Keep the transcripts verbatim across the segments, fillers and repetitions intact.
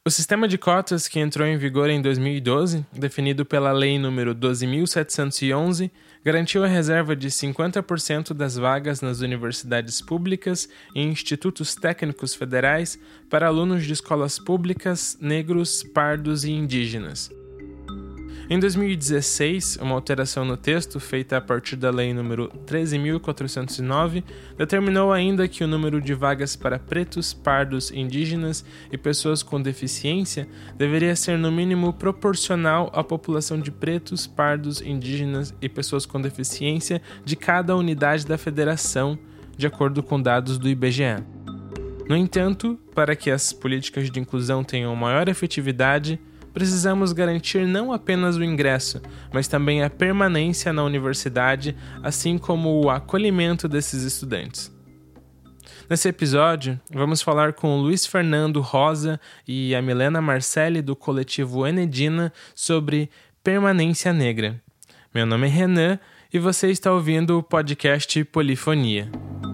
O sistema de cotas, que entrou em vigor em dois mil e doze, definido pela Lei nº doze mil setecentos e onze, garantiu a reserva de cinquenta por cento das vagas nas universidades públicas e institutos técnicos federais para alunos de escolas públicas, negros, pardos e indígenas. Em dois mil e dezesseis, uma alteração no texto, feita a partir da Lei nº treze mil quatrocentos e nove, determinou ainda que o número de vagas para pretos, pardos, indígenas e pessoas com deficiência deveria ser no mínimo proporcional à população de pretos, pardos, indígenas e pessoas com deficiência de cada unidade da federação, de acordo com dados do I B G E. No entanto, para que as políticas de inclusão tenham maior efetividade, precisamos garantir não apenas o ingresso, mas também a permanência na universidade, assim como o acolhimento desses estudantes. Nesse episódio, vamos falar com o Luiz Fernando Rosa e a Milena Marcelli do coletivo Enedina sobre permanência negra. Meu nome é Renan e você está ouvindo o podcast Polifonia.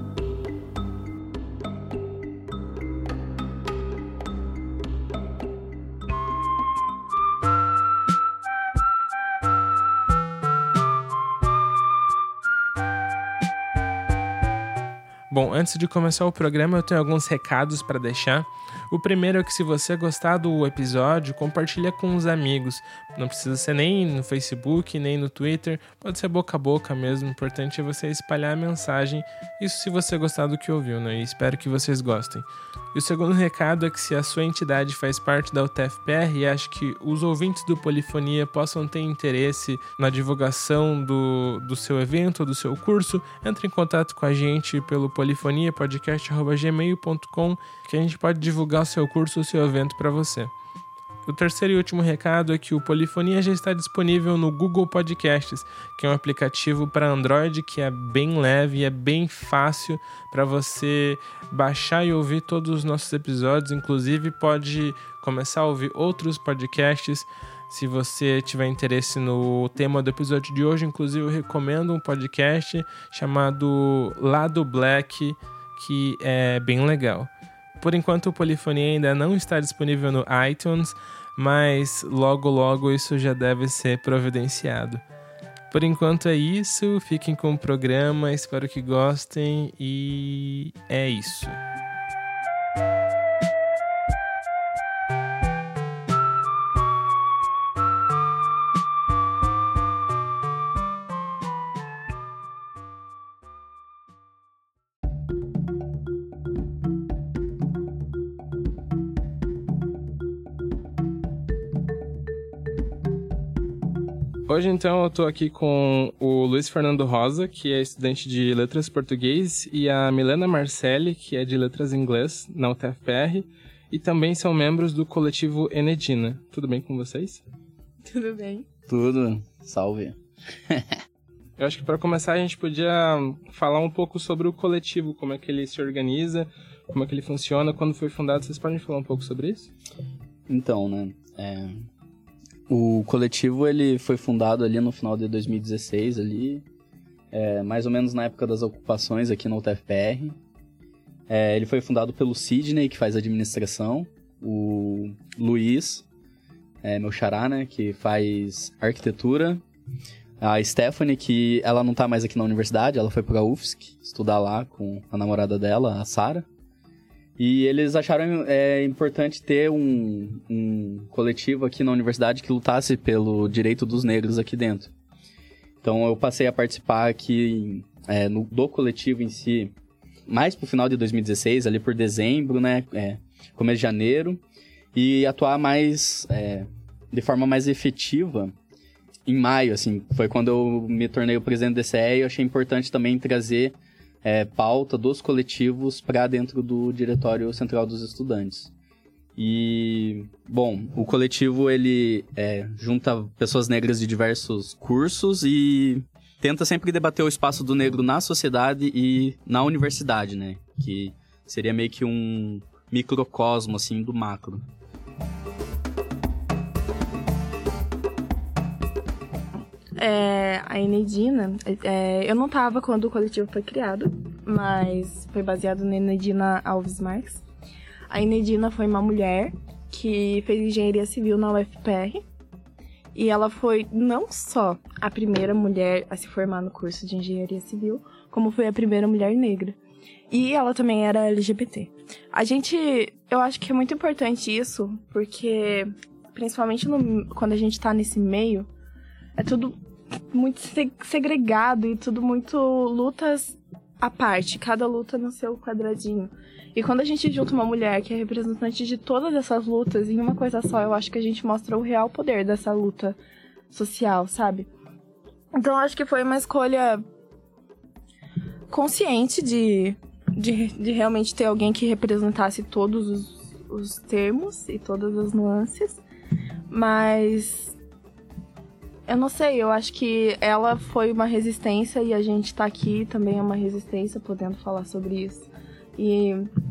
Bom, antes de começar o programa, eu tenho alguns recados para deixar. O primeiro é que se você gostar do episódio, compartilha com os amigos. Não precisa ser nem no Facebook, nem no Twitter. Pode ser boca a boca mesmo. O importante é você espalhar a mensagem. Isso se você gostar do que ouviu, né? E espero que vocês gostem. E o segundo recado é que se a sua entidade faz parte da U T F P R e acha que os ouvintes do Polifonia possam ter interesse na divulgação do, do seu evento ou do seu curso, entre em contato com a gente pelo polifonia podcast arroba gmail ponto com que a gente pode divulgar o seu curso ou o seu evento para você. O terceiro e último recado é que o Polifonia já está disponível no Google Podcasts, que é um aplicativo para Android que é bem leve e é bem fácil para você baixar e ouvir todos os nossos episódios. Inclusive, pode começar a ouvir outros podcasts. Se você tiver interesse no tema do episódio de hoje, inclusive eu recomendo um podcast chamado Lado Black, que é bem legal. Por enquanto, o Polifonia ainda não está disponível no iTunes, mas logo logo isso já deve ser providenciado. Por enquanto é isso, fiquem com o programa, espero que gostem e é isso. Hoje, então, eu tô aqui com o Luiz Fernando Rosa, que é estudante de Letras Português, e a Milena Marcelli, que é de Letras Inglês, na U T F P R, e também são membros do coletivo Enedina. Tudo bem com vocês? Tudo bem. Tudo. Salve. Eu acho que para começar a gente podia falar um pouco sobre o coletivo, como é que ele se organiza, como é que ele funciona, quando foi fundado. Vocês podem falar um pouco sobre isso? Então, né, é... o coletivo ele foi fundado ali no final de dois mil e dezesseis, ali, é, mais ou menos na época das ocupações aqui na U T F P R. É, ele foi fundado pelo Sidney, que faz administração, o Luiz, é, meu xará, né, que faz arquitetura, a Stephanie, que ela não tá mais aqui na universidade, ela foi pra U F S C estudar lá com a namorada dela, a Sara. E eles acharam é, importante ter um, um coletivo aqui na universidade que lutasse pelo direito dos negros aqui dentro. Então eu passei a participar aqui é, no, do coletivo em si, mais pro final de dois mil e dezesseis, ali por dezembro, né, é, começo de janeiro, e atuar mais, é, de forma mais efetiva em maio, assim, foi quando eu me tornei o presidente do D C E e eu achei importante também trazer É, pauta dos coletivos para dentro do Diretório Central dos Estudantes. E, bom, o coletivo ele é, junta pessoas negras de diversos cursos e tenta sempre debater o espaço do negro na sociedade e na universidade, né? Que seria meio que um microcosmo, assim, do macro. É, a Enedina, é, eu não estava quando o coletivo foi criado, mas foi baseado na Enedina Alves Marques. A Enedina foi uma mulher que fez engenharia civil na U F P R. E ela foi não só a primeira mulher a se formar no curso de engenharia civil, como foi a primeira mulher negra. E ela também era L G B T. A gente, eu acho que é muito importante isso, porque principalmente no, quando a gente tá nesse meio, é tudo muito segregado e tudo muito lutas à parte, cada luta no seu quadradinho. E quando a gente junta uma mulher que é representante de todas essas lutas em uma coisa só, eu acho que a gente mostra o real poder dessa luta social, sabe? Então eu acho que foi uma escolha consciente de, de, de realmente ter alguém que representasse todos os, os termos e todas as nuances. Mas eu não sei, eu acho que ela foi uma resistência e a gente tá aqui também é uma resistência, podendo falar sobre isso. E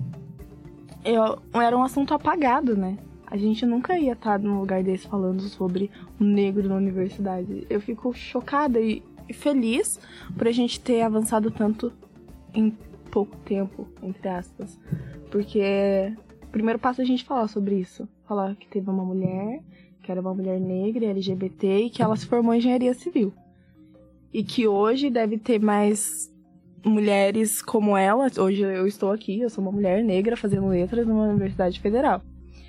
eu, era um assunto apagado, né? A gente nunca ia estar num lugar desse falando sobre o negro na universidade. Eu fico chocada e, e feliz por a gente ter avançado tanto em pouco tempo, entre aspas. Porque o primeiro passo é a gente falar sobre isso. Falar que teve uma mulher, que era uma mulher negra, L G B T, e que ela se formou em engenharia civil. E que hoje deve ter mais mulheres como ela. Hoje eu estou aqui, eu sou uma mulher negra fazendo letras numa universidade federal.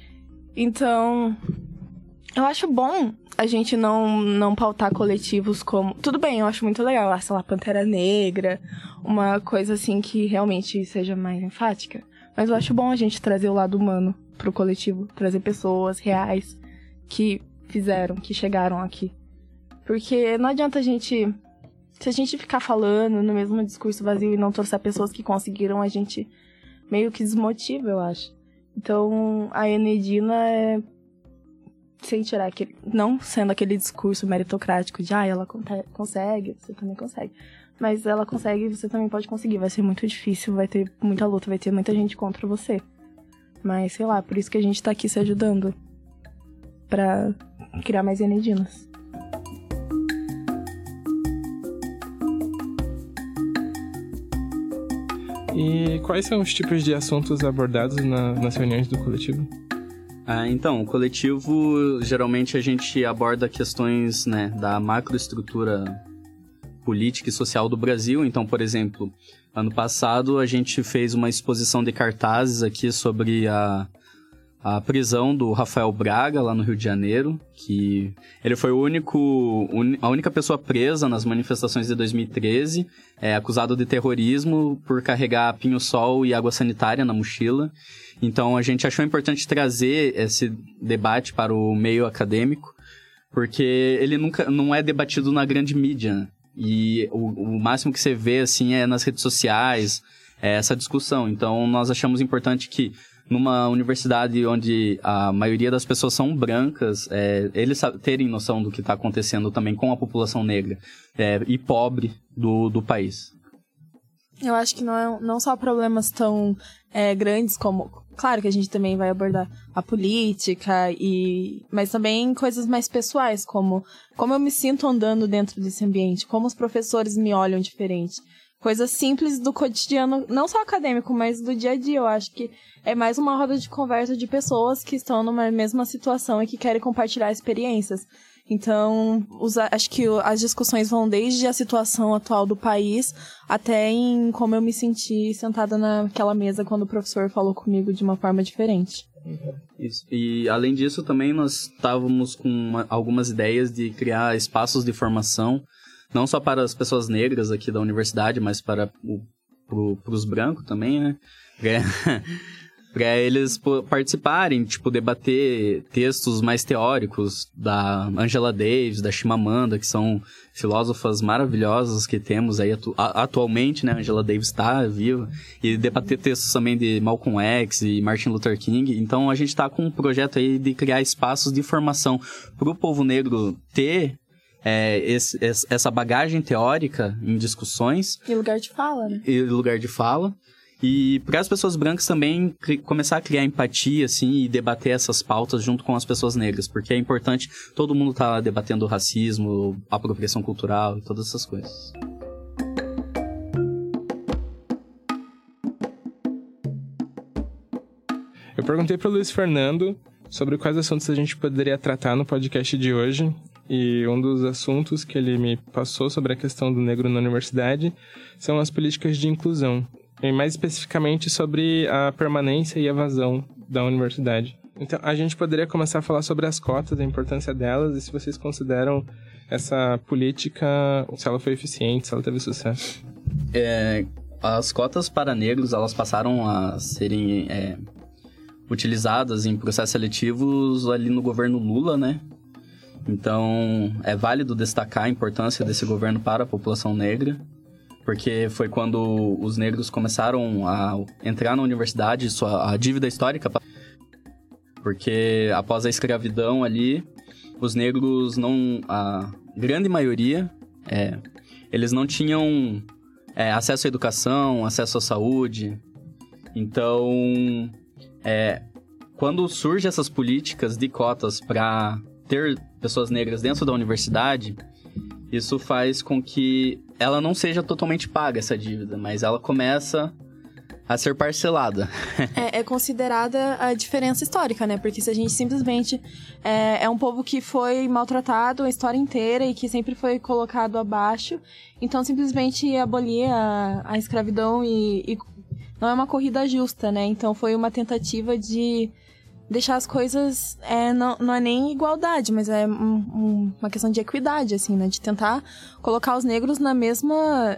Então, eu acho bom a gente não, não pautar coletivos como... Tudo bem, eu acho muito legal, sei lá, Pantera Negra, uma coisa assim que realmente seja mais enfática. Mas eu acho bom a gente trazer o lado humano pro coletivo, trazer pessoas reais que fizeram, que chegaram aqui. Porque não adianta a gente... Se a gente ficar falando no mesmo discurso vazio e não trouxer pessoas que conseguiram, a gente meio que desmotiva, eu acho. Então, a Enedina é... Sem tirar aquele... Não sendo aquele discurso meritocrático de, ah, ela consegue, você também consegue. Mas ela consegue, você também pode conseguir. Vai ser muito difícil, vai ter muita luta, vai ter muita gente contra você. Mas, sei lá, por isso que a gente tá aqui se ajudando pra criar mais Enedinas. E quais são os tipos de assuntos abordados na, nas reuniões do coletivo? Ah, então, o coletivo, geralmente a gente aborda questões, né, da macroestrutura política e social do Brasil. Então, por exemplo, ano passado a gente fez uma exposição de cartazes aqui sobre a, a prisão do Rafael Braga, lá no Rio de Janeiro, que ele foi o único, un, a única pessoa presa nas manifestações de dois mil e treze, é, acusado de terrorismo por carregar pinho-sol e água sanitária na mochila. Então, a gente achou importante trazer esse debate para o meio acadêmico, porque ele nunca não é debatido na grande mídia, né? E o, o máximo que você vê, assim, é nas redes sociais, é essa discussão. Então, nós achamos importante que numa universidade onde a maioria das pessoas são brancas, é, eles terem noção do que está acontecendo também com a população negra é, e pobre do, do país. Eu acho que não, é, não só problemas tão é, grandes como... Claro que a gente também vai abordar a política, e mas também coisas mais pessoais, como como eu me sinto andando dentro desse ambiente, como os professores me olham diferente. Coisas simples do cotidiano, não só acadêmico, mas do dia a dia. Eu acho que é mais uma roda de conversa de pessoas que estão numa mesma situação e que querem compartilhar experiências. Então, os, acho que as discussões vão desde a situação atual do país até em como eu me senti sentada naquela mesa quando o professor falou comigo de uma forma diferente. Isso. E, além disso, também nós estávamos com uma, algumas ideias de criar espaços de formação, não só para as pessoas negras aqui da universidade, mas para o, pro, pros brancos também, né? Para eles participarem, tipo, debater textos mais teóricos da Angela Davis, da Chimamanda, que são filósofas maravilhosas que temos aí atu- atualmente, né? Angela Davis está viva. E debater textos também de Malcolm X e Martin Luther King. Então, a gente está com um projeto aí de criar espaços de formação para o povo negro ter é, esse, essa bagagem teórica em discussões. E lugar de fala, né? E lugar de fala. E para as pessoas brancas também cri- começar a criar empatia, assim, e debater essas pautas junto com as pessoas negras, porque é importante todo mundo estar tá debatendo o racismo, a apropriação cultural e todas essas coisas. Eu perguntei pro Luiz Fernando sobre quais assuntos a gente poderia tratar no podcast de hoje. E um dos assuntos que ele me passou sobre a questão do negro na universidade são as políticas de inclusão. E mais especificamente sobre a permanência e evasão da universidade. Então, a gente poderia começar a falar sobre as cotas, a importância delas e se vocês consideram essa política, se ela foi eficiente, se ela teve sucesso. É, as cotas para negros, elas passaram a serem é, utilizadas em processos seletivos ali no governo Lula, né? Então, é válido destacar a importância desse governo para a população negra, porque foi quando os negros começaram a entrar na universidade, sua, a dívida histórica, porque após a escravidão ali, os negros não... a grande maioria, é, eles não tinham é, acesso à educação, acesso à saúde. Então, é, quando surgem essas políticas de cotas para ter pessoas negras dentro da universidade, isso faz com que ela não seja totalmente paga, essa dívida, mas ela começa a ser parcelada. é, é considerada a diferença histórica, né? Porque se a gente simplesmente... É, é um povo que foi maltratado a história inteira e que sempre foi colocado abaixo. Então, simplesmente abolir a, a escravidão e, e... Não é uma corrida justa, né? Então, foi uma tentativa de deixar as coisas... É, não, não é nem igualdade, mas é um, um, uma questão de equidade, assim, né? De tentar colocar os negros na mesma...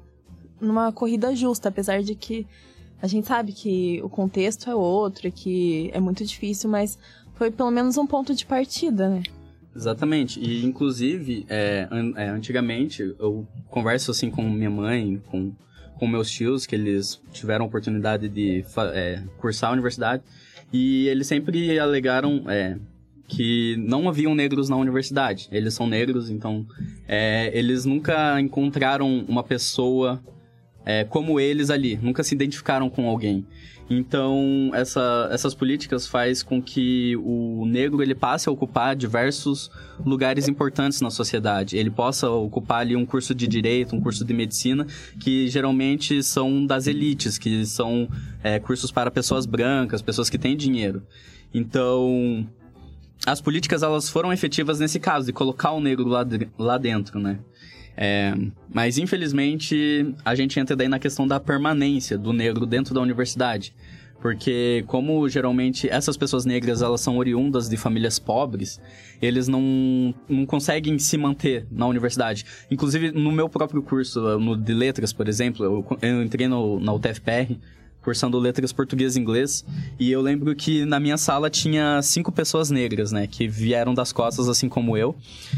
numa corrida justa, apesar de que a gente sabe que o contexto é outro, que é muito difícil, mas foi pelo menos um ponto de partida, né? Exatamente. E, inclusive, é, an- é, antigamente, eu converso, assim, com minha mãe, com, com meus tios, que eles tiveram a oportunidade de fa- é, cursar a universidade, e eles sempre alegaram é, que não haviam negros na universidade. Eles são negros, então é, eles nunca encontraram uma pessoa... É, como eles ali, nunca se identificaram com alguém. Então, essa, essas políticas faz com que o negro ele passe a ocupar diversos lugares importantes na sociedade. Ele possa ocupar ali um curso de direito, um curso de medicina, que geralmente são das elites, que são é, cursos para pessoas brancas, pessoas que têm dinheiro. Então, as políticas elas foram efetivas nesse caso, de colocar o negro lá, de, lá dentro, né? É, mas, infelizmente, a gente entra daí na questão da permanência do negro dentro da universidade. Porque, como geralmente essas pessoas negras elas são oriundas de famílias pobres, eles não, não conseguem se manter na universidade. Inclusive, no meu próprio curso, no de letras, por exemplo, eu, eu entrei no, na U T F P R, cursando letras português e inglês, e eu lembro que na minha sala tinha cinco pessoas negras, né, que vieram das costas, assim como eu.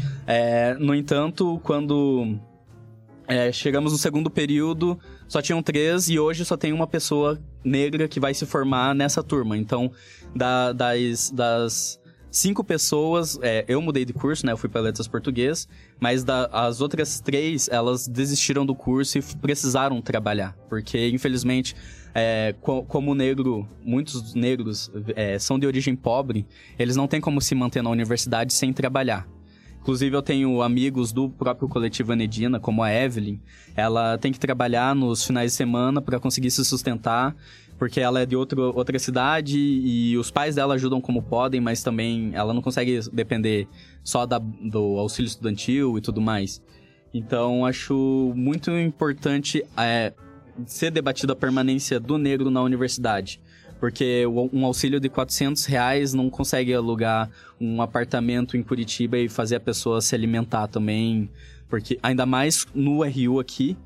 É, no entanto, quando é, chegamos no segundo período, só tinham três, e hoje só tem uma pessoa negra que vai se formar nessa turma. Então, da, das, das cinco pessoas, é, eu mudei de curso, né, eu fui para letras português, mas da, as outras três, elas desistiram do curso e precisaram trabalhar, porque, infelizmente... É, co- como negro, muitos negros é, são de origem pobre, eles não têm como se manter na universidade sem trabalhar. Inclusive, eu tenho amigos do próprio coletivo Anedina, como a Evelyn. Ela tem que trabalhar nos finais de semana para conseguir se sustentar, porque ela é de outro, outra cidade e os pais dela ajudam como podem, mas também ela não consegue depender só da, do auxílio estudantil e tudo mais. Então, acho muito importante... É, ser debatida a permanência do negro na universidade. Porque um auxílio de quatrocentos reais não consegue alugar um apartamento em Curitiba e fazer a pessoa se alimentar também. Porque ainda mais no R U aqui,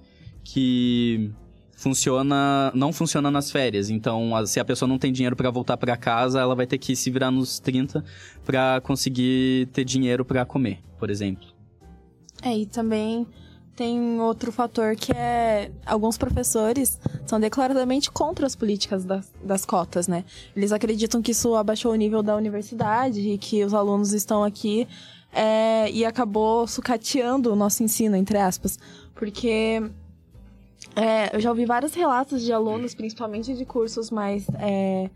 que funciona, não funciona nas férias. Então, se a pessoa não tem dinheiro para voltar para casa, ela vai ter que se virar nos trinta para conseguir ter dinheiro para comer, por exemplo. É, e também... Tem outro fator que é... Alguns professores são declaradamente contra as políticas das, das cotas, né? Eles acreditam que isso abaixou o nível da universidade e que os alunos estão aqui é, e acabou sucateando o nosso ensino, entre aspas. Porque é, eu já ouvi vários relatos de alunos, principalmente de cursos mais... É,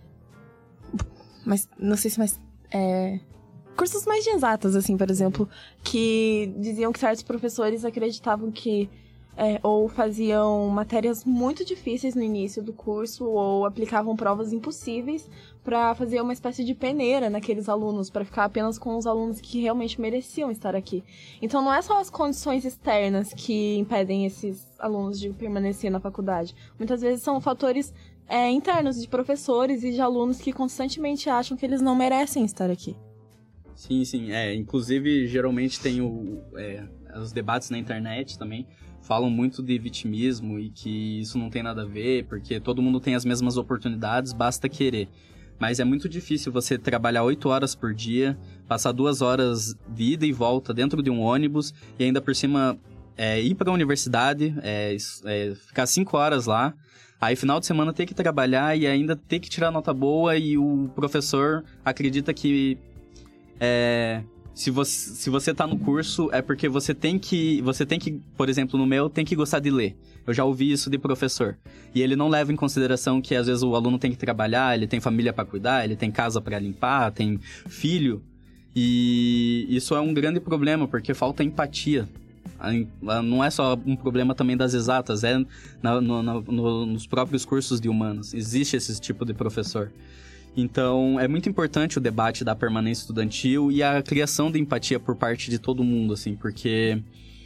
mais não sei se mais... É, cursos mais de exatas, assim, por exemplo, que diziam que certos professores acreditavam que é, ou faziam matérias muito difíceis no início do curso, ou aplicavam provas impossíveis para fazer uma espécie de peneira naqueles alunos, para ficar apenas com os alunos que realmente mereciam estar aqui. Então não é só as condições externas que impedem esses alunos de permanecer na faculdade. Muitas vezes são fatores é, internos de professores e de alunos que constantemente acham que eles não merecem estar aqui. Sim, sim. É, inclusive, geralmente tem o, é, os debates na internet também, falam muito de vitimismo e que isso não tem nada a ver, porque todo mundo tem as mesmas oportunidades, basta querer. Mas é muito difícil você trabalhar oito horas por dia, passar duas horas de ida e volta dentro de um ônibus e ainda por cima é, ir para a universidade, é, é, ficar cinco horas lá, aí final de semana ter que trabalhar e ainda ter que tirar nota boa e o professor acredita que é, se, você, se você tá no curso é porque você tem que, você tem que, por exemplo, no meu, tem que gostar de ler. Eu já ouvi isso de professor. E ele não leva em consideração que, às vezes, o aluno tem que trabalhar, ele tem família para cuidar, ele tem casa para limpar, tem filho. E isso é um grande problema, porque falta empatia. Não é só um problema também das exatas, é no, no, no, nos próprios cursos de humanos. Existe esse tipo de professor. Então, é muito importante o debate da permanência estudantil e a criação de empatia por parte de todo mundo, assim, porque...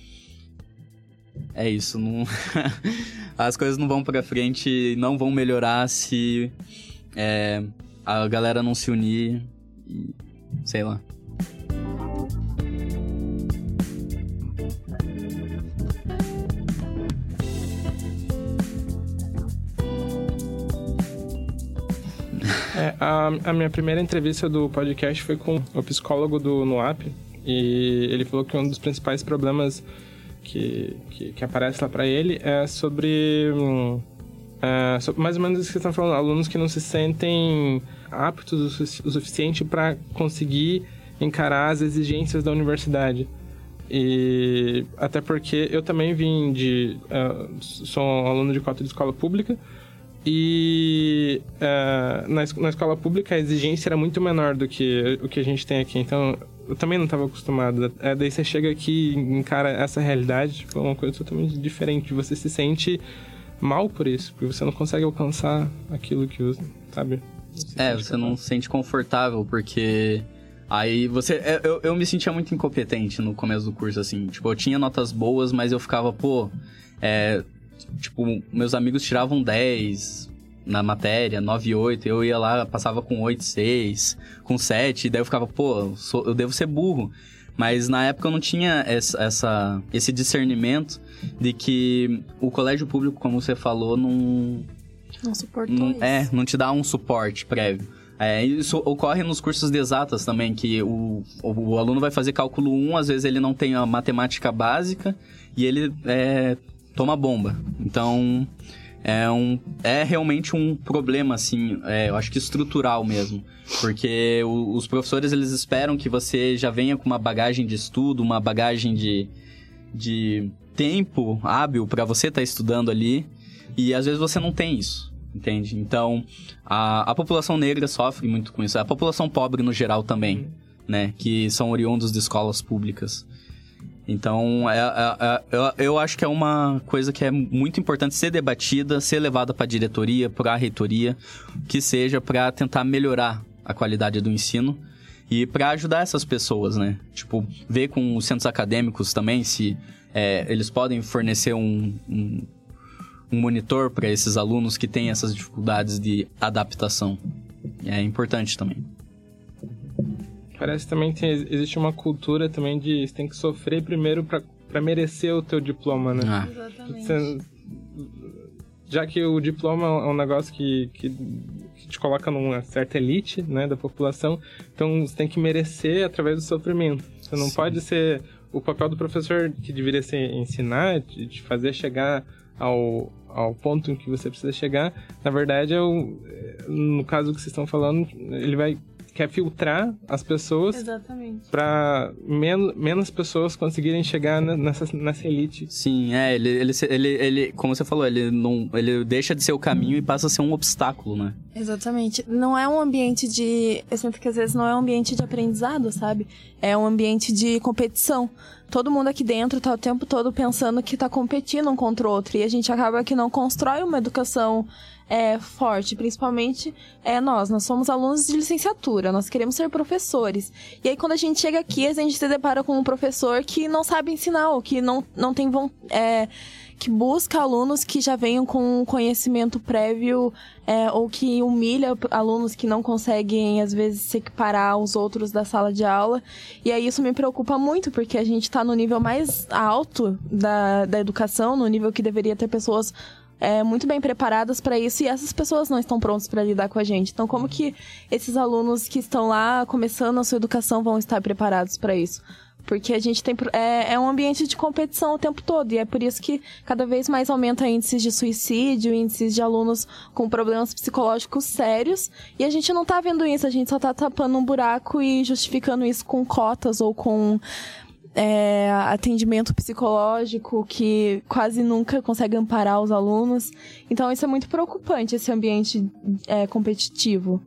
É isso, não... as coisas não vão pra frente, não vão melhorar se é, a galera não se unir e sei lá. É, a, a minha primeira entrevista do podcast foi com o psicólogo do NUAP e ele falou que um dos principais problemas que, que, que aparece lá pra ele é sobre, hum, é, sobre mais ou menos isso que vocês estão falando, alunos que não se sentem aptos o, su- o suficiente para conseguir encarar as exigências da universidade. E até porque eu também vim de... Uh, sou um aluno de cota de escola pública e uh, na, es- na escola pública a exigência era muito menor do que o que a gente tem aqui. Então eu também não estava acostumado. É, daí você chega aqui e encara essa realidade, tipo, é uma coisa totalmente diferente. Você se sente mal por isso, porque você não consegue alcançar aquilo que você, sabe? Você é, você não se sente confortável, porque... Aí você... Eu, eu me sentia muito incompetente no começo do curso, assim. Tipo, eu tinha notas boas, mas eu ficava, pô... É, tipo, meus amigos tiravam dez na matéria, nove, oito. Eu ia lá, passava com oito, seis, com sete. E daí eu ficava, pô, eu, sou, eu devo ser burro. Mas na época eu não tinha essa, essa, esse discernimento de que o colégio público, como você falou, não... Não suportou não, isso. É, não te dá um suporte prévio. É, isso ocorre nos cursos de exatas também, que o, o, o aluno vai fazer cálculo um, às vezes ele não tem a matemática básica e ele é, toma bomba. Então, é, um, é realmente um problema, assim, é, eu acho que estrutural mesmo. Porque o, os professores, eles esperam que você já venha com uma bagagem de estudo, uma bagagem de, de tempo hábil para você estar tá estudando ali. E às vezes você não tem isso. Entende? Então, a, a população negra sofre muito com isso. A população pobre no geral também, né? Que são oriundos de escolas públicas. Então, é, é, é, eu, eu acho que é uma coisa que é muito importante ser debatida, ser levada para a diretoria, para a reitoria, que seja para tentar melhorar a qualidade do ensino e para ajudar essas pessoas, né? Tipo, ver com os centros acadêmicos também se é, eles podem fornecer um... um um monitor para esses alunos que têm essas dificuldades de adaptação. É importante também. Parece também que tem, existe uma cultura também de você tem que sofrer primeiro para merecer o teu diploma, né? Ah. Exatamente. Você, já que o diploma é um negócio que, que, que te coloca numa certa elite, né, da população, então você tem que merecer através do sofrimento. Você não Sim. pode ser... O papel do professor, que deveria ser ensinar, te, te fazer chegar ao, ao ponto em que você precisa chegar, na verdade, é o, no caso que vocês estão falando, ele vai quer filtrar as pessoas para men- menos pessoas conseguirem chegar nessa, nessa elite. Sim, é, ele, ele, ele, ele, como você falou, ele, não, ele deixa de ser o caminho e passa a ser um obstáculo, né? Exatamente. Não é um ambiente de... Eu sinto que às vezes não é um ambiente de aprendizado, sabe? É um ambiente de competição. Todo mundo aqui dentro tá o tempo todo pensando que tá competindo um contra o outro. E a gente acaba que não constrói uma educação é, forte. Principalmente é, nós. Nós somos alunos de licenciatura. Nós queremos ser professores. E aí quando a gente chega aqui, a gente se depara com um professor que não sabe ensinar. Ou que não, não tem... É, que busca alunos que já venham com conhecimento prévio é, ou que humilha alunos que não conseguem, às vezes, se equiparar aos outros da sala de aula. E aí isso me preocupa muito, porque a gente está no nível mais alto da, da educação, no nível que deveria ter pessoas é, muito bem preparadas para isso, e essas pessoas não estão prontas para lidar com a gente. Então, como que esses alunos que estão lá começando a sua educação vão estar preparados para isso? Porque a gente tem... É, é um ambiente de competição o tempo todo. E é por isso que cada vez mais aumenta índices de suicídio, índices de alunos com problemas psicológicos sérios. E a gente não tá vendo isso. A gente só tá tapando um buraco e justificando isso com cotas ou com é, atendimento psicológico que quase nunca consegue amparar os alunos. Então isso é muito preocupante, esse ambiente é, competitivo.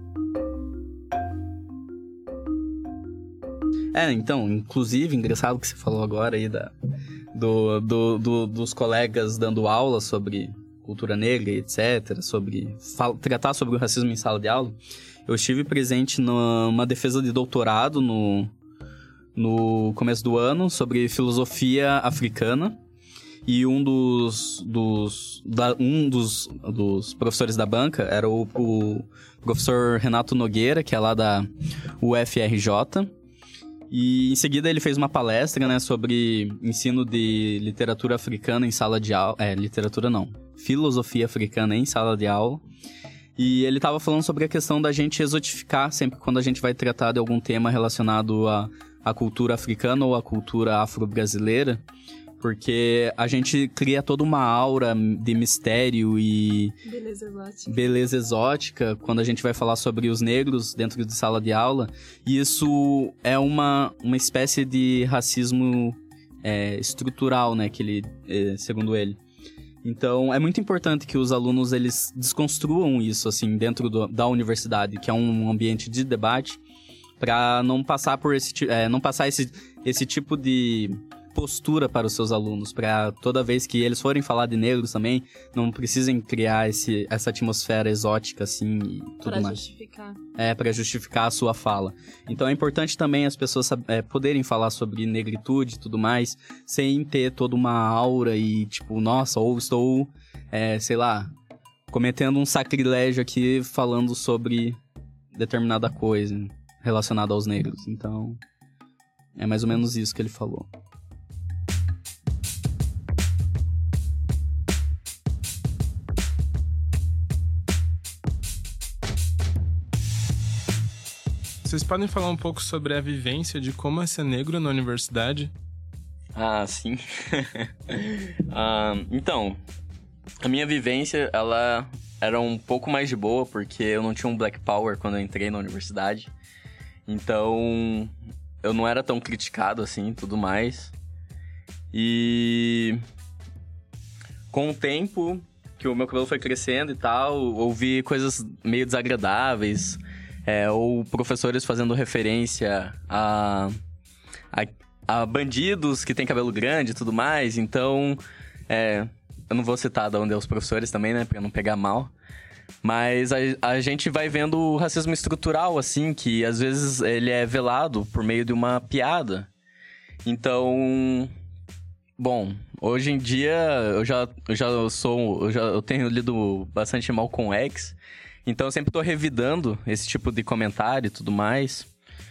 É, então, inclusive, engraçado que você falou agora aí da, do, do, do, dos colegas dando aula sobre cultura negra e etcétera, sobre fal, tratar sobre o racismo em sala de aula. Eu estive presente numa defesa de doutorado no, no começo do ano sobre filosofia africana, e um dos, dos, da, um dos, dos professores da banca era o, o professor Renato Nogueira, que é lá da U F R J. E em seguida ele fez uma palestra, né, sobre ensino de literatura africana em sala de aula. É, literatura não. Filosofia africana em sala de aula. E ele estava falando sobre a questão da gente exotificar sempre quando a gente vai tratar de algum tema relacionado à, à cultura africana ou à cultura afro-brasileira. Porque a gente cria toda uma aura de mistério e... Beleza exótica. Beleza exótica, quando a gente vai falar sobre os negros dentro de sala de aula. E isso é uma, uma espécie de racismo é, estrutural, né? Que ele, é, segundo ele. Então, é muito importante que os alunos, eles desconstruam isso, assim, dentro do, da universidade, que é um ambiente de debate, para não passar por esse... É, não passar esse, esse tipo de... postura para os seus alunos, para toda vez que eles forem falar de negros também, não precisem criar esse, essa atmosfera exótica, assim, e tudo pra mais. Justificar. É, para justificar a sua fala. Então é importante também as pessoas é, poderem falar sobre negritude e tudo mais, sem ter toda uma aura e, tipo, nossa, ou estou, é, sei lá, cometendo um sacrilégio aqui falando sobre determinada coisa relacionada aos negros. Então, é mais ou menos isso que ele falou. Vocês podem falar um pouco sobre a vivência de como é ser negro na universidade? Ah, sim. ah, então, a minha vivência, ela era um pouco mais de boa, porque eu não tinha um Black Power quando eu entrei na universidade. Então, eu não era tão criticado assim, tudo mais. E com o tempo que o meu cabelo foi crescendo e tal, ouvi coisas meio desagradáveis. É, ou professores fazendo referência a, a, a bandidos que têm cabelo grande e tudo mais. Então, é, eu não vou citar de onde é os professores também, né? Pra não pegar mal. Mas a, a gente vai vendo o racismo estrutural, assim, que às vezes ele é velado por meio de uma piada. Então, bom, hoje em dia eu já, eu já sou... Eu, já, eu tenho lido bastante Malcolm X. Então eu sempre tô revidando esse tipo de comentário e tudo mais.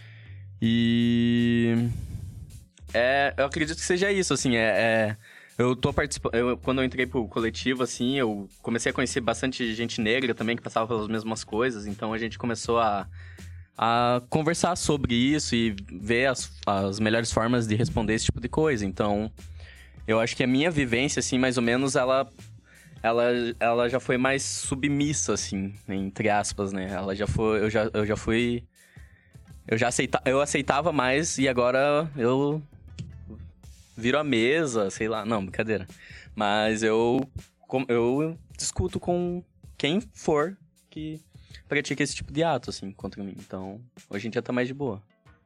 E... É, eu acredito que seja isso, assim, é... é eu tô participando... Eu, quando eu entrei pro coletivo, assim, eu comecei a conhecer bastante gente negra também, que passava pelas mesmas coisas. Então a gente começou a, a conversar sobre isso e ver as, as melhores formas de responder esse tipo de coisa. Então, eu acho que a minha vivência, assim, mais ou menos, ela... Ela, ela já foi mais submissa, assim, entre aspas, né? Ela já foi... Eu já, eu já fui... Eu já aceita, eu aceitava mais e agora eu viro a mesa, sei lá... Não, brincadeira. Mas eu, eu discuto com quem for que pratica esse tipo de ato, assim, contra mim. Então, hoje em dia tá mais de boa.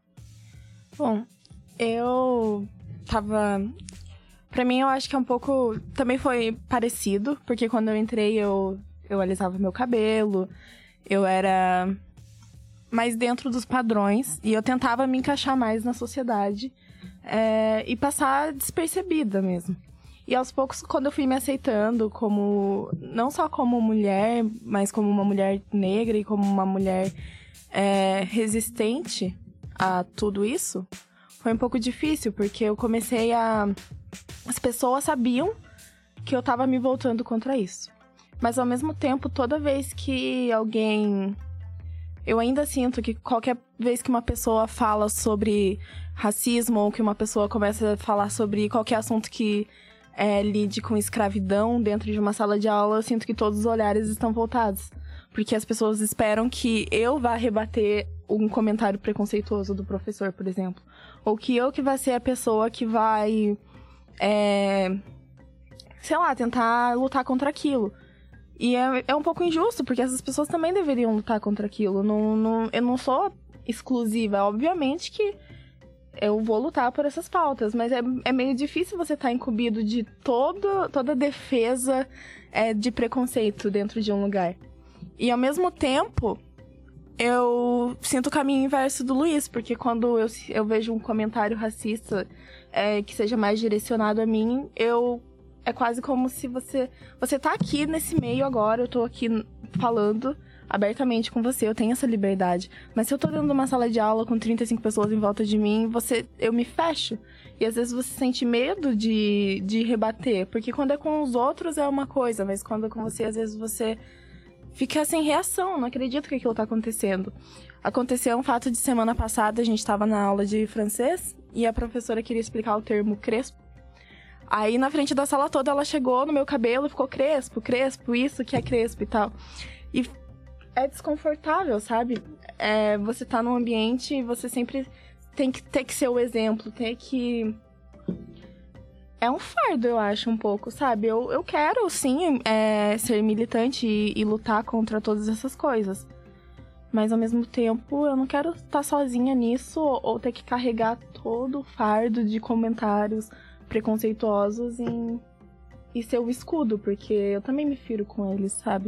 Bom, eu tava... Pra mim, eu acho que é um pouco... Também foi parecido, porque quando eu entrei, eu, eu alisava meu cabelo, eu era mais dentro dos padrões, e eu tentava me encaixar mais na sociedade, é, e passar despercebida mesmo. E aos poucos, quando eu fui me aceitando como... Não só como mulher, mas como uma mulher negra e como uma mulher é, resistente a tudo isso, foi um pouco difícil, porque eu comecei a... As pessoas sabiam que eu tava me voltando contra isso. Mas, ao mesmo tempo, toda vez que alguém... Eu ainda sinto que qualquer vez que uma pessoa fala sobre racismo ou que uma pessoa começa a falar sobre qualquer assunto que é, lide com escravidão dentro de uma sala de aula, eu sinto que todos os olhares estão voltados. Porque as pessoas esperam que eu vá rebater um comentário preconceituoso do professor, por exemplo. Ou que eu que vai ser a pessoa que vai... É, sei lá, tentar lutar contra aquilo. E é, é um pouco injusto, porque essas pessoas também deveriam lutar contra aquilo. Não, não, eu não sou exclusiva. Obviamente que eu vou lutar por essas pautas, mas é, é meio difícil você estar incumbido de todo, toda defesa é, de preconceito dentro de um lugar. E, ao mesmo tempo, eu sinto o caminho inverso do Luiz, porque quando eu, eu vejo um comentário racista é, que seja mais direcionado a mim, eu... É quase como se você... Você tá aqui nesse meio agora, eu tô aqui falando abertamente com você, eu tenho essa liberdade. Mas se eu tô dentro de uma sala de aula com trinta e cinco pessoas em volta de mim, você, eu me fecho. E às vezes você sente medo de, de rebater. Porque quando é com os outros é uma coisa, mas quando é com você, às vezes você fica sem reação. Não acredito que aquilo tá acontecendo. Aconteceu um fato de semana passada, a gente tava na aula de francês e a professora queria explicar o termo crespo. Aí, na frente da sala toda, ela chegou no meu cabelo e ficou crespo, crespo, isso que é crespo e tal. E é desconfortável, sabe? É, você tá num ambiente e você sempre tem que ter que ser o exemplo, tem que... É um fardo, eu acho, um pouco, sabe? Eu, eu quero, sim, é, ser militante e, e lutar contra todas essas coisas. Mas, ao mesmo tempo, eu não quero estar sozinha nisso ou, ou ter que carregar todo o fardo de comentários preconceituosos em, e ser o escudo, porque eu também me firo com eles, sabe?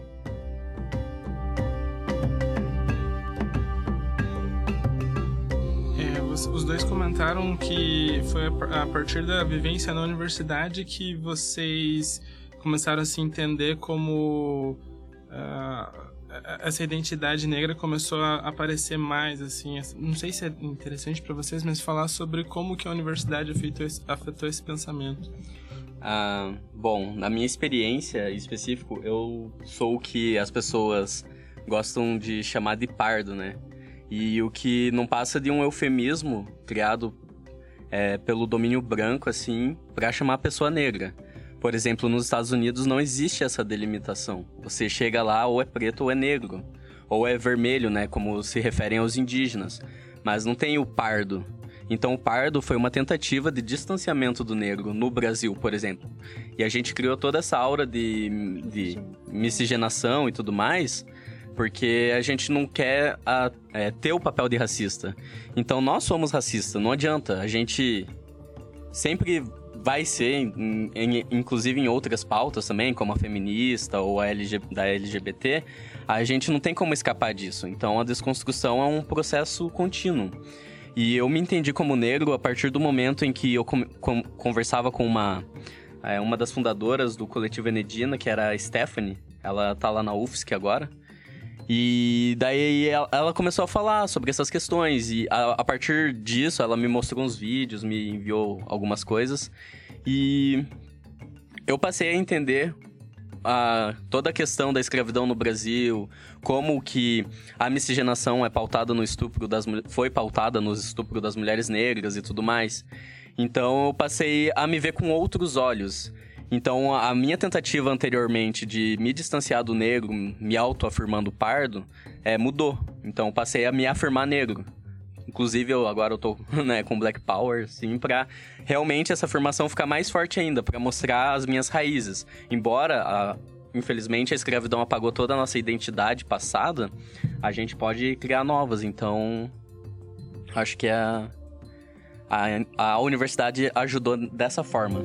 É, os dois comentaram que foi a partir da vivência na universidade que vocês começaram a se entender como uh, essa identidade negra começou a aparecer mais, assim. Não sei se é interessante para vocês, mas falar sobre como que a universidade afetou esse, afetou esse pensamento. Ah, bom, na minha experiência em específico, eu sou o que as pessoas gostam de chamar de pardo, né? E o que não passa de um eufemismo criado é, pelo domínio branco, assim, para chamar a pessoa negra. Por exemplo, nos Estados Unidos não existe essa delimitação. Você chega lá, ou é preto ou é negro. Ou é vermelho, né, como se referem aos indígenas. Mas não tem o pardo. Então o pardo foi uma tentativa de distanciamento do negro no Brasil, por exemplo. E a gente criou toda essa aura de, de miscigenação e tudo mais, porque a gente não quer a, é, ter o papel de racista. Então nós somos racistas, não adianta. A gente sempre... vai ser, em, em, inclusive em outras pautas também, como a feminista ou a L G, da L G B T, a gente não tem como escapar disso. Então, a desconstrução é um processo contínuo. E eu me entendi como negro a partir do momento em que eu com, com, conversava com uma, é, uma das fundadoras do Coletivo Enedina, que era a Stephanie. Ela tá lá na U F S C agora. E daí ela começou a falar sobre essas questões e a, a partir disso ela me mostrou uns vídeos, me enviou algumas coisas e eu passei a entender a, toda a questão da escravidão no Brasil, como que a miscigenação é pautada no estupro das, foi pautada no estupro das mulheres negras e tudo mais. Então eu passei a me ver com outros olhos. Então, a minha tentativa anteriormente de me distanciar do negro, me autoafirmando pardo, é, mudou. Então, passei a me afirmar negro. Inclusive, eu, agora eu tô né, com Black Power, assim, pra realmente essa afirmação ficar mais forte ainda, pra mostrar as minhas raízes. Embora a, infelizmente, a escravidão apagou toda a nossa identidade passada, a gente pode criar novas. Então, acho que a, a, a universidade ajudou dessa forma.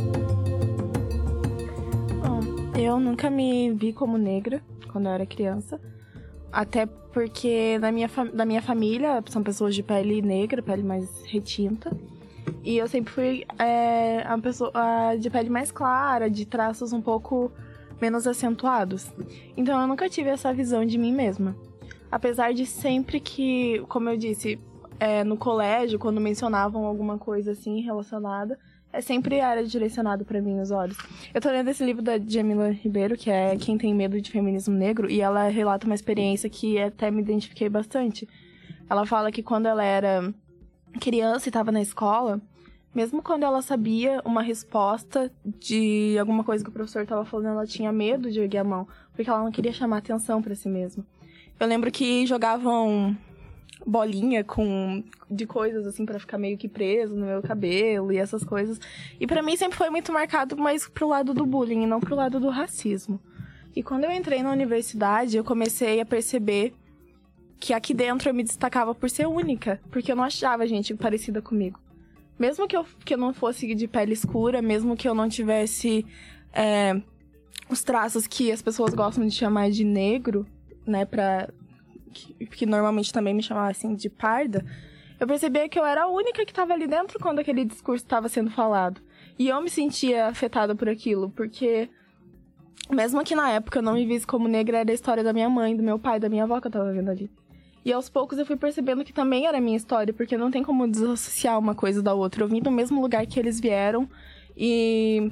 Bom, eu nunca me vi como negra quando eu era criança. Até porque na minha, na minha família são pessoas de pele negra, pele mais retinta. E eu sempre fui é, uma pessoa de pele mais clara, de traços um pouco menos acentuados. Então eu nunca tive essa visão de mim mesma. Apesar de sempre que, como eu disse, é, no colégio, quando mencionavam alguma coisa assim relacionada, é, sempre era direcionado pra mim os olhos. Eu tô lendo esse livro da Jamila Ribeiro, que é Quem Tem Medo de Feminismo Negro, e ela relata uma experiência que até me identifiquei bastante. Ela fala que quando ela era criança e estava na escola, mesmo quando ela sabia uma resposta de alguma coisa que o professor estava falando, ela tinha medo de erguer a mão, porque ela não queria chamar atenção para si mesma. Eu lembro que jogavam bolinha com de coisas assim para ficar meio que preso no meu cabelo e essas coisas. E para mim sempre foi muito marcado mais pro lado do bullying e não pro lado do racismo. E quando eu entrei na universidade, eu comecei a perceber que aqui dentro eu me destacava por ser única, porque eu não achava gente parecida comigo. Mesmo que eu, que eu não fosse de pele escura, mesmo que eu não tivesse é, os traços que as pessoas gostam de chamar de negro, né, pra, que, que normalmente também me chamavam assim de parda, eu percebia que eu era a única que estava ali dentro quando aquele discurso estava sendo falado. E eu me sentia afetada por aquilo, porque mesmo que na época eu não me visse como negra, era a história da minha mãe, do meu pai, da minha avó que eu tava vendo ali. E aos poucos eu fui percebendo que também era a minha história, porque não tem como desassociar uma coisa da outra. Eu vim do mesmo lugar que eles vieram e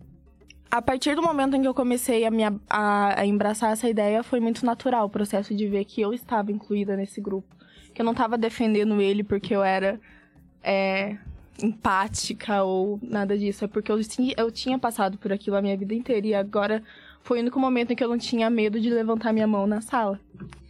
a partir do momento em que eu comecei a, me, a, a embraçar essa ideia, foi muito natural o processo de ver que eu estava incluída nesse grupo. Que eu não estava defendendo ele porque eu era é, empática ou nada disso. É porque eu, eu tinha passado por aquilo a minha vida inteira e agora foi o único momento em que eu não tinha medo de levantar minha mão na sala.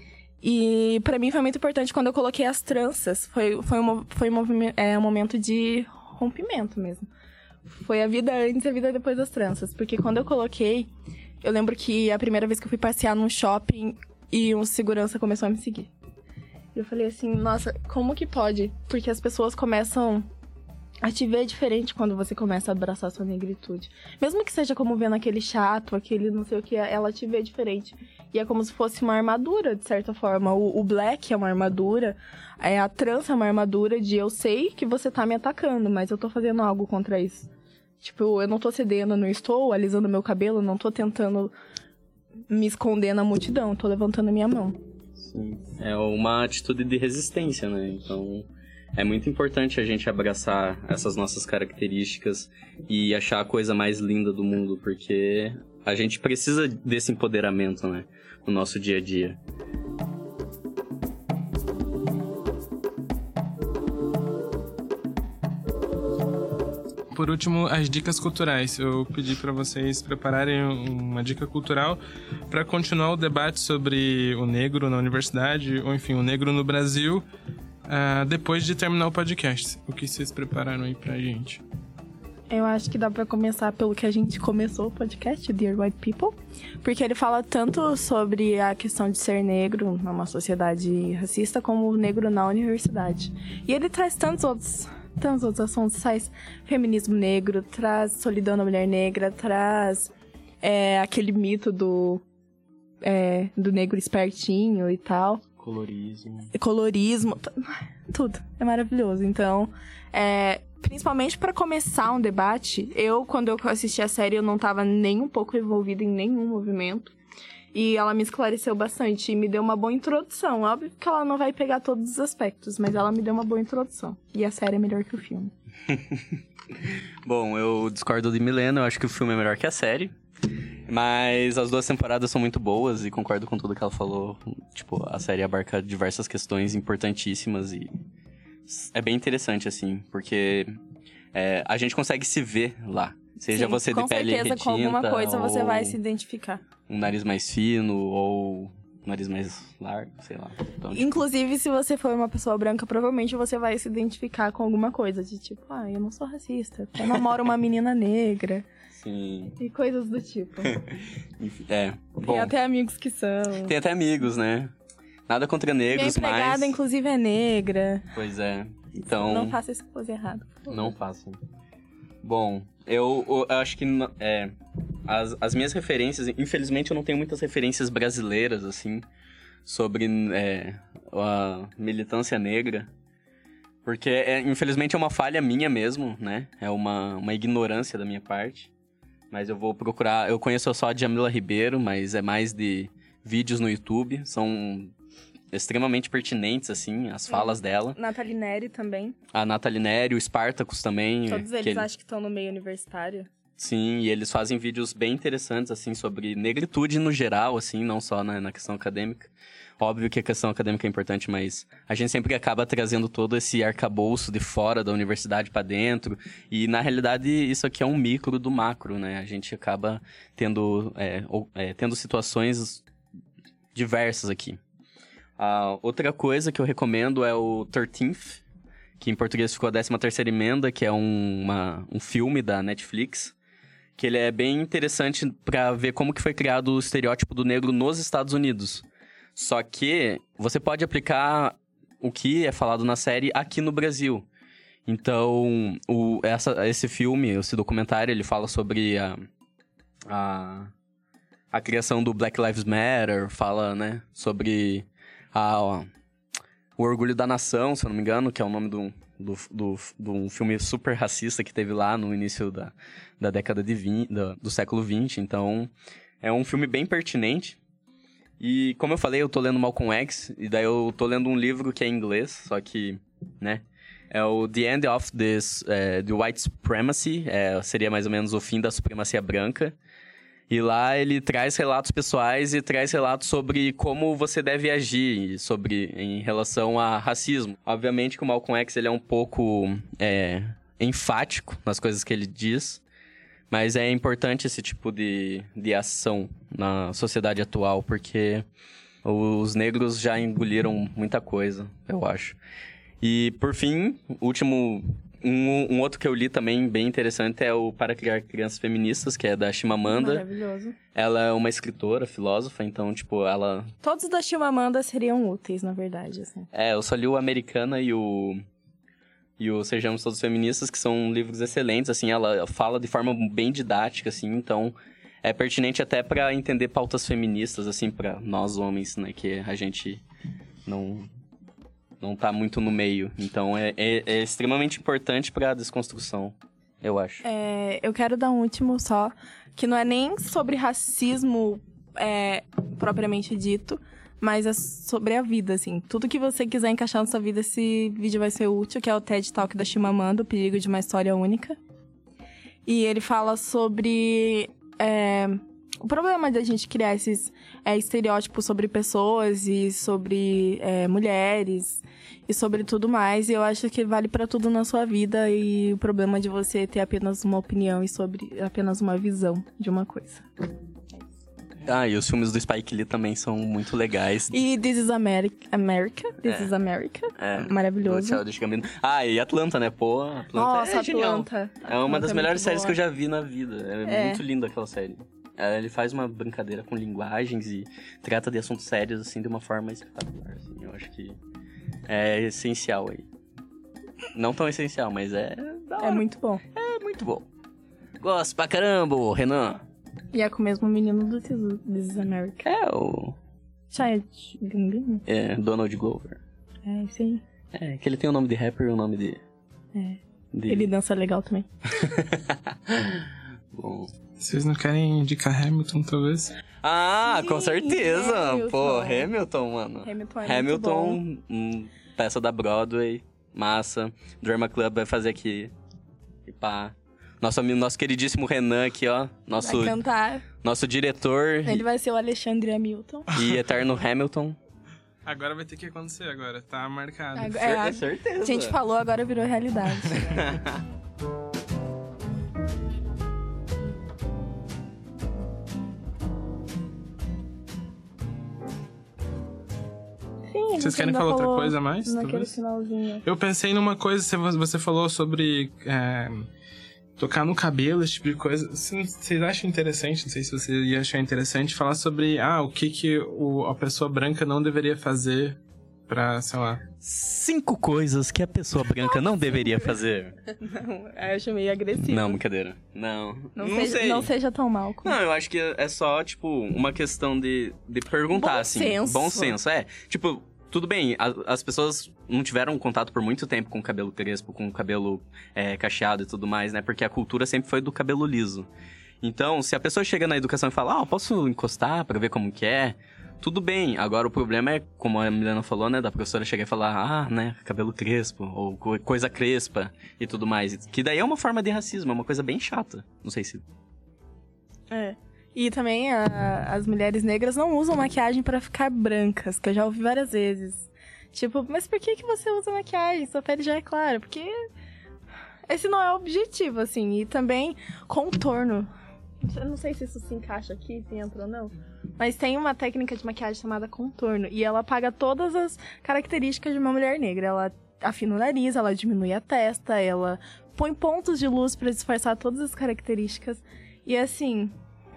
E pra mim foi muito importante quando eu coloquei as tranças. Foi, foi, um, foi um, é, um momento de rompimento mesmo. Foi a vida antes e a vida depois das tranças. Porque quando eu coloquei, eu lembro que a primeira vez que eu fui passear num shopping e um segurança começou a me seguir. E eu falei assim, nossa, como que pode? Porque as pessoas começam a te ver diferente quando você começa a abraçar sua negritude. Mesmo que seja como vendo aquele chato, aquele não sei o que, ela te vê diferente. E é como se fosse uma armadura, de certa forma. O, o black é uma armadura, é, a trança é uma armadura de eu sei que você tá me atacando, mas eu tô fazendo algo contra isso. Tipo, eu não tô cedendo, eu não estou alisando meu cabelo, não tô tentando me esconder na multidão, tô levantando minha mão. Sim, é uma atitude de resistência, né? Então é muito importante a gente abraçar essas nossas características e achar a coisa mais linda do mundo, porque a gente precisa desse empoderamento, né, no nosso dia a dia. Por último, as dicas culturais. Eu pedi para vocês prepararem uma dica cultural para continuar o debate sobre o negro na universidade, ou enfim, o negro no Brasil, uh, depois de terminar o podcast. O que vocês prepararam aí pra gente? Eu acho que dá pra começar pelo que a gente começou o podcast, Dear White People, porque ele fala tanto sobre a questão de ser negro numa sociedade racista, como o negro na universidade. E ele traz tantos outros... tantos outros assuntos, traz feminismo negro, traz solidão da mulher negra, traz é, aquele mito do, é, do negro espertinho e tal. Colorismo. Colorismo, tudo. É maravilhoso. Então, é, principalmente para começar um debate, eu, quando eu assisti a série, eu não estava nem um pouco envolvida em nenhum movimento. E ela me esclareceu bastante e me deu uma boa introdução. Óbvio que ela não vai pegar todos os aspectos, mas ela me deu uma boa introdução. E a série é melhor que o filme. Bom, eu discordo de Milena, eu acho que o filme é melhor que a série. Mas as duas temporadas são muito boas e concordo com tudo que ela falou. Tipo, a série abarca diversas questões importantíssimas e é bem interessante, assim, porque é, a gente consegue se ver lá. Seja Sim, você de pele retinta, com certeza, com alguma coisa você vai se identificar. Um nariz mais fino, ou nariz mais largo, sei lá. Então, tipo... Inclusive, se você for uma pessoa branca, provavelmente você vai se identificar com alguma coisa. De tipo, ah, eu não sou racista. Eu namoro uma menina negra. Sim. E coisas do tipo. É, bom. Tem até amigos que são. Tem até amigos, né? Nada contra negros, Minha empregada, mas... inclusive, é negra. Pois é, então... Não faça essa coisa errada. Não façam. Bom, eu, eu acho que é, as, as minhas referências... Infelizmente, eu não tenho muitas referências brasileiras, assim, sobre é, a militância negra. Porque, é, infelizmente, é uma falha minha mesmo, né? É uma, uma ignorância da minha parte. Mas eu vou procurar... Eu conheço só a Djamila Ribeiro, mas é mais de vídeos no YouTube. São extremamente pertinentes, assim, as falas uhum. dela. Nathalie Neri também. A Nathalie Neri, o Spartacus também. Todos eles ele... acho que estão no meio universitário. Sim, e eles fazem vídeos bem interessantes, assim, sobre negritude no geral, assim, não só na, na questão acadêmica. Óbvio que a questão acadêmica é importante, mas a gente sempre acaba trazendo todo esse arcabouço de fora da universidade para dentro. E, na realidade, isso aqui é um micro do macro, né? A gente acaba tendo, é, ou, é, tendo situações diversas aqui. Uh, outra coisa que eu recomendo é o thirteenth, que em português ficou a décima terceira Emenda, que é um, uma, um filme da Netflix, que ele é bem interessante para ver como que foi criado o estereótipo do negro nos Estados Unidos. Só que você pode aplicar o que é falado na série aqui no Brasil. Então, o, essa, esse filme, esse documentário, ele fala sobre a, a, a criação do Black Lives Matter, fala, né, sobre a, ó, o Orgulho da Nação, se eu não me engano, que é o nome do, do, do, do um filme super racista que teve lá no início da, da década de vinte, do, do século vinte. Então, é um filme bem pertinente. E, como eu falei, eu tô lendo Malcolm X, e daí eu tô lendo um livro que é em inglês, só que, né, é o The End of this, é, the White Supremacy, é, seria mais ou menos o fim da supremacia branca. E lá ele traz relatos pessoais e traz relatos sobre como você deve agir sobre, em relação a racismo. Obviamente que o Malcolm X ele é um pouco é, enfático nas coisas que ele diz, mas é importante esse tipo de, de ação na sociedade atual, porque os negros já engoliram muita coisa, eu acho. E, por fim, último, um, um outro que eu li também bem interessante é o Para Criar Crianças Feministas, que é da Chimamanda. Maravilhoso. Ela é uma escritora, filósofa, então, tipo, ela... Todos da Chimamanda seriam úteis, na verdade, assim. É, eu só li o Americana e o... E o Sejamos Todos Feministas, que são livros excelentes, assim, ela fala de forma bem didática, assim, então é pertinente até pra entender pautas feministas, assim, pra nós homens, né, que a gente não, não tá muito no meio. Então é, é, é extremamente importante pra desconstrução, eu acho. É, eu quero dar um último só, que não é nem sobre racismo é, propriamente dito, mas é sobre a vida, assim. Tudo que você quiser encaixar na sua vida, esse vídeo vai ser útil, que é o TED Talk da Chimamanda, O Perigo de uma História Única. E ele fala sobre é, o problema da gente criar esses é, estereótipos sobre pessoas e sobre é, mulheres e sobre tudo mais. E eu acho que vale pra tudo na sua vida, e o problema de você ter apenas uma opinião e sobre apenas uma visão de uma coisa. Ah, e os filmes do Spike Lee também são muito legais. E This is America. America? This É. is America. É, Maravilhoso. Ah, e Atlanta, né? Pô, Atlanta Nossa, é genial. Atlanta. É uma Atlanta das é melhores muito séries boa. que eu já vi na vida. É, É. muito linda aquela série. É, ele faz uma brincadeira com linguagens e trata de assuntos sérios, assim, de uma forma espetacular. Assim. Eu acho que é essencial aí. Não tão essencial, mas é da hora. É muito bom. É muito bom. Gosto pra caramba, Renan. E é com o mesmo menino do This is- This is America. É o... Chad Gambino? É, Donald Glover. É, isso aí. É, que ele tem o nome de rapper e o nome de... É. de... Ele dança legal também. Bom... Vocês não querem indicar Hamilton, talvez? Ah, Sim, com certeza! Hamilton. Pô, Hamilton, mano. Hamilton é muito Hamilton, hum, peça da Broadway, massa. Drama Club vai fazer aqui. E pá. Nosso amigo, nosso queridíssimo Renan aqui, ó. Nosso, Vai cantar. nosso diretor Ele vai ser o Alexandre Hamilton. e eterno Hamilton. Agora vai ter que acontecer agora, tá marcado. Agora- Cer- é, certeza. a gente falou, agora virou realidade. a Vocês gente querem ainda falar outra falou coisa a mais? naquele talvez? finalzinho. Eu pensei numa coisa, você- você falou sobre é, tocar no cabelo, esse tipo de coisa. Vocês acham interessante, não sei se você ia achar interessante, falar sobre ah, o que, que o, a pessoa branca não deveria fazer pra, sei lá... Cinco coisas que a pessoa branca não deveria fazer. Não, eu acho meio agressivo. Não, brincadeira. Não. Não, Não seja, sei. não seja tão mal. Não, eu acho que é só, tipo, uma questão de, de perguntar, Bom assim. senso. Bom senso, é. Tipo, tudo bem, a- as pessoas não tiveram contato por muito tempo com o cabelo crespo, com o cabelo é, cacheado e tudo mais, né? Porque a cultura sempre foi do cabelo liso. Então, se a pessoa chega na educação e fala, ah, eu posso encostar pra ver como que é? Tudo bem. Agora, o problema é, como a Milena falou, né? Da professora chegar e falar, ah, né? Cabelo crespo, ou co- coisa crespa e tudo mais. Que daí é uma forma de racismo, é uma coisa bem chata. Não sei se... É. E também a- as mulheres negras não usam maquiagem pra ficar brancas, que eu já ouvi várias vezes. Tipo, mas por que, que você usa maquiagem? Sua pele já é clara. Porque esse não é o objetivo, assim. E também contorno. Eu não sei se isso se encaixa aqui dentro ou não. Mas tem uma técnica de maquiagem chamada contorno. E ela apaga todas as características de uma mulher negra. Ela afina o nariz, ela diminui a testa, ela põe pontos de luz pra disfarçar todas as características. E assim...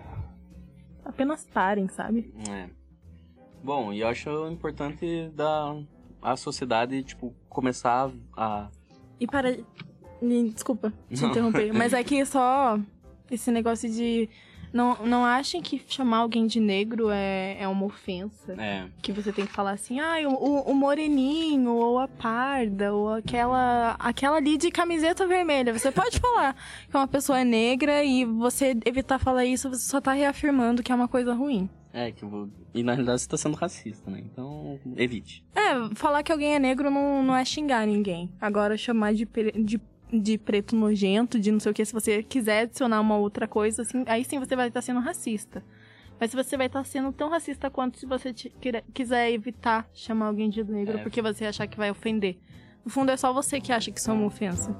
apenas parem, sabe? É. Bom, e eu acho importante da a sociedade, tipo, começar a... E para... me- Desculpa te Não. interromper, mas é que só esse negócio de... Não, não achem que chamar alguém de negro é, é uma ofensa. É, Que você tem que falar assim, ah, o, o moreninho, ou a parda, ou aquela, aquela ali de camiseta vermelha. Você pode falar que uma pessoa é negra e você evitar falar isso, você só tá reafirmando que é uma coisa ruim. é que eu vou... E na realidade você tá sendo racista, né? Então, evite. É, falar que alguém é negro não, não é xingar ninguém. Agora, chamar de, pre- de, de preto nojento, de não sei o que, se você quiser adicionar uma outra coisa, assim, aí sim você vai estar sendo racista. Mas se você vai estar sendo tão racista quanto se você te- queira- quiser evitar chamar alguém de negro É. porque você achar que vai ofender. No fundo, é só você que acha que isso é uma ofensa.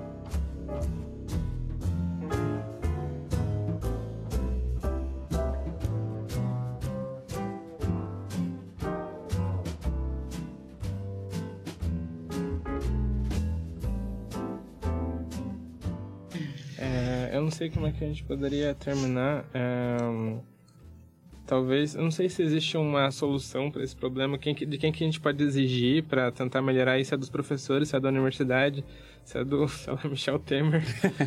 É, eu não sei como é que a gente poderia terminar. é, talvez, eu não sei se existe uma solução para esse problema. Quem que- de quem que a gente pode exigir para tentar melhorar isso? Se é dos professores, se é da universidade, se é do, sei lá, Michel Temer,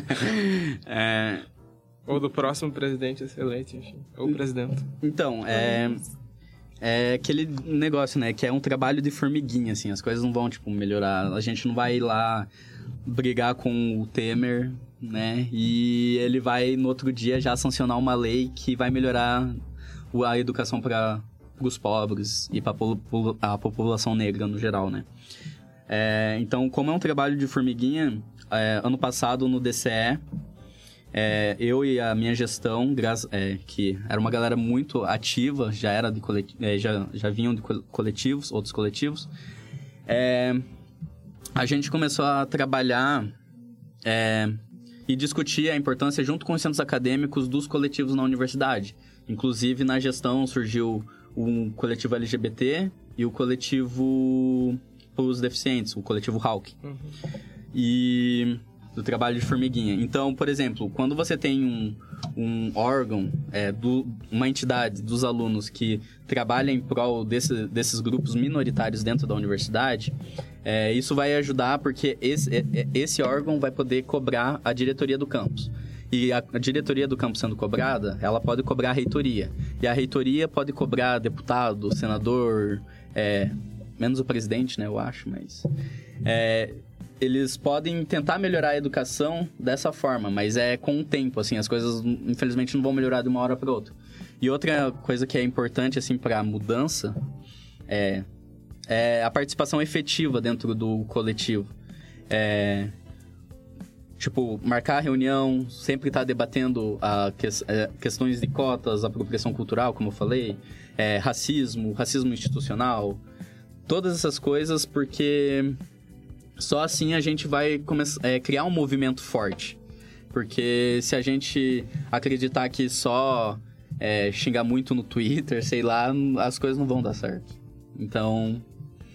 É... ou do próximo presidente a ser eleito, enfim, ou presidente. Então, é... É aquele negócio, né? Que é um trabalho de formiguinha, assim. As coisas não vão, tipo, melhorar. A gente não vai ir lá brigar com o Temer, né? E ele vai, no outro dia, já sancionar uma lei que vai melhorar o- a educação para os pobres e para a população negra no geral, né? É, então, como é um trabalho de formiguinha, é, ano passado no D C E, é, eu e a minha gestão, graças- é, que era uma galera muito ativa, já era de coleti- é, já, já vinham de co- coletivos, outros coletivos, é, a gente começou a trabalhar é, e discutir a importância junto com os centros acadêmicos dos coletivos na universidade. Inclusive, na gestão surgiu um coletivo L G B T e o coletivo para os deficientes, o coletivo H A W C. Uhum. E do trabalho de formiguinha. Então, por exemplo, quando você tem um, um órgão, é, do, uma entidade dos alunos que trabalha em prol desse, desses grupos minoritários dentro da universidade, é, isso vai ajudar porque esse, é, é, esse órgão vai poder cobrar a diretoria do campus. E a, a diretoria do campus sendo cobrada, ela pode cobrar a reitoria. E a reitoria pode cobrar deputado, senador, é, menos o presidente, né, eu acho, mas... É, eles podem tentar melhorar a educação dessa forma, mas é com o tempo, assim, as coisas, infelizmente, não vão melhorar de uma hora para outra. E outra coisa que é importante, assim, para mudança é, é a participação efetiva dentro do coletivo. É, tipo, marcar reunião, sempre estar debatendo a que, é, questões de cotas, apropriação cultural, como eu falei, é, racismo, racismo institucional, todas essas coisas, porque... Só assim a gente vai começar, é, criar um movimento forte. Porque se a gente acreditar que só é, xingar muito no Twitter, sei lá, as coisas não vão dar certo. Então,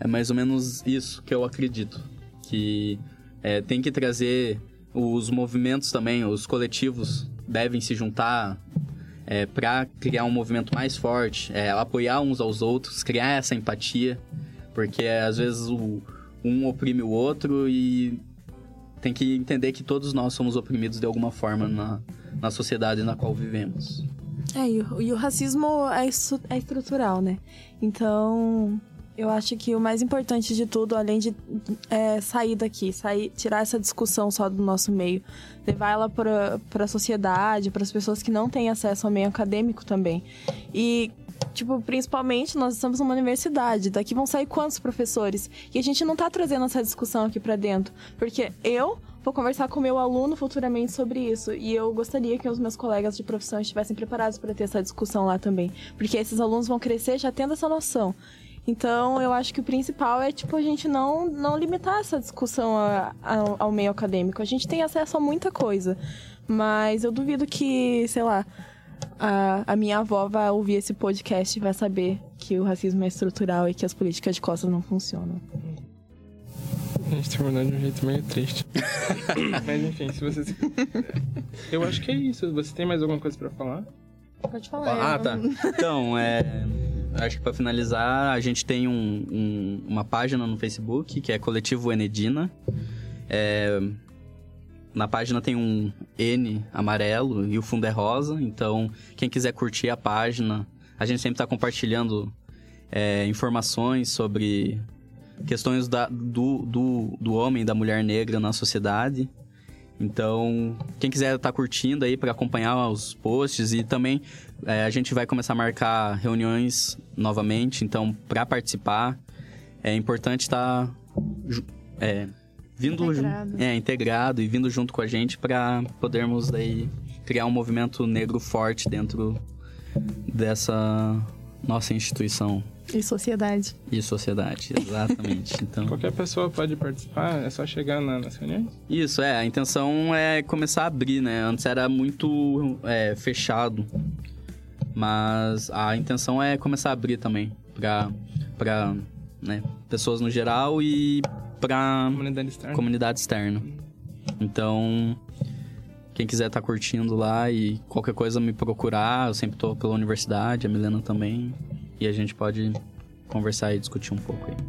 é mais ou menos isso que eu acredito. Que é, tem que trazer os movimentos também, os coletivos devem se juntar é, para criar um movimento mais forte, é, apoiar uns aos outros, criar essa empatia, porque às vezes o, um oprime o outro e tem que entender que todos nós somos oprimidos de alguma forma na, na sociedade na qual vivemos. É, e o, e o racismo é, estru- é estrutural, né? Então, eu acho que o mais importante de tudo, além de é, sair daqui, sair, tirar essa discussão só do nosso meio, levar ela para a sociedade, para as pessoas que não têm acesso ao meio acadêmico também. E, tipo, principalmente, nós estamos numa universidade, daqui vão sair quantos professores? E a gente não tá trazendo essa discussão aqui para dentro, porque eu vou conversar com o meu aluno futuramente sobre isso, e eu gostaria que os meus colegas de profissão estivessem preparados para ter essa discussão lá também, porque esses alunos vão crescer já tendo essa noção. Então, eu acho que o principal é, tipo, a gente não, não limitar essa discussão a, a, ao meio acadêmico. A gente tem acesso a muita coisa, mas eu duvido que, sei lá, a, a minha avó vai ouvir esse podcast e vai saber que o racismo é estrutural e que as políticas de cotas não funcionam. A gente terminou de um jeito meio triste. Mas enfim, se vocês... Eu acho que é isso. Você tem mais alguma coisa pra falar? Pode falar. Ah, tá. Então, é... acho que pra finalizar, a gente tem um, um, uma página no Facebook, que é Coletivo Enedina. É... Na página tem um N amarelo e o fundo é rosa. Então, quem quiser curtir a página, a gente sempre tá compartilhando é, informações sobre questões da, do, do, do homem e da mulher negra na sociedade. Então, quem quiser estar tá curtindo aí para acompanhar os posts, e também é, a gente vai começar a marcar reuniões novamente. Então, para participar, é importante estar tá, é, vindo integrado. É, integrado e vindo junto com a gente para podermos daí criar um movimento negro forte dentro dessa nossa instituição. E sociedade. E sociedade, exatamente. Então... Qualquer pessoa pode participar, é só chegar na, nas reuniões? Isso, é. A intenção é começar a abrir, né? Antes era muito é, fechado. Mas a intenção é começar a abrir também. Pra, pra né, pessoas no geral e pra... Comunidade externa. Comunidade externa. Então... Quem quiser estar tá curtindo lá e qualquer coisa me procurar, eu sempre tô pela universidade, a Milena também. E a gente pode conversar e discutir um pouco aí.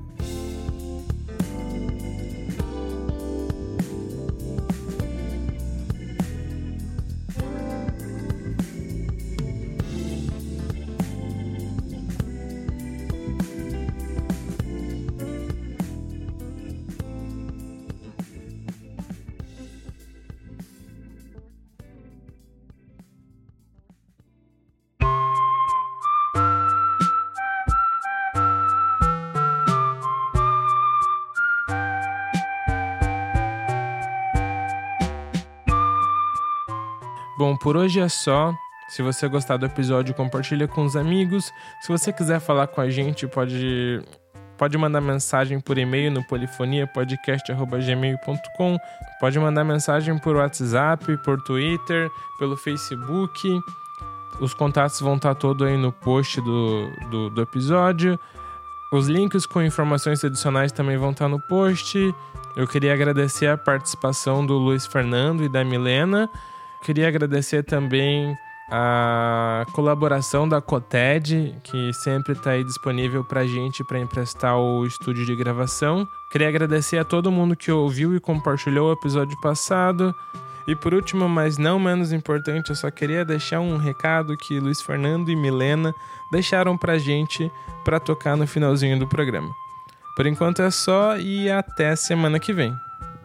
Bom, por hoje é só. Se você gostar do episódio, compartilha com os amigos. Se você quiser falar com a gente, pode, pode mandar mensagem por e-mail no polifonia podcast arroba gmail ponto com. Pode mandar mensagem por WhatsApp, por Twitter, pelo Facebook. Os contatos vão estar todos aí no post do, do, do episódio. Os links com informações adicionais também vão estar no post. Eu queria agradecer a participação do Luiz Fernando e da Milena. Queria agradecer também a colaboração da Coted, que sempre está aí disponível para a gente para emprestar o estúdio de gravação. Queria agradecer a todo mundo que ouviu e compartilhou o episódio passado. E por último, mas não menos importante, eu só queria deixar um recado que Luiz Fernando e Milena deixaram para a gente para tocar no finalzinho do programa. Por enquanto é só e até semana que vem.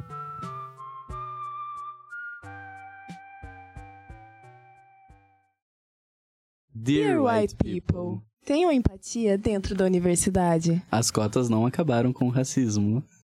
Dear white people, tenham empatia dentro da universidade. As cotas não acabaram com o racismo.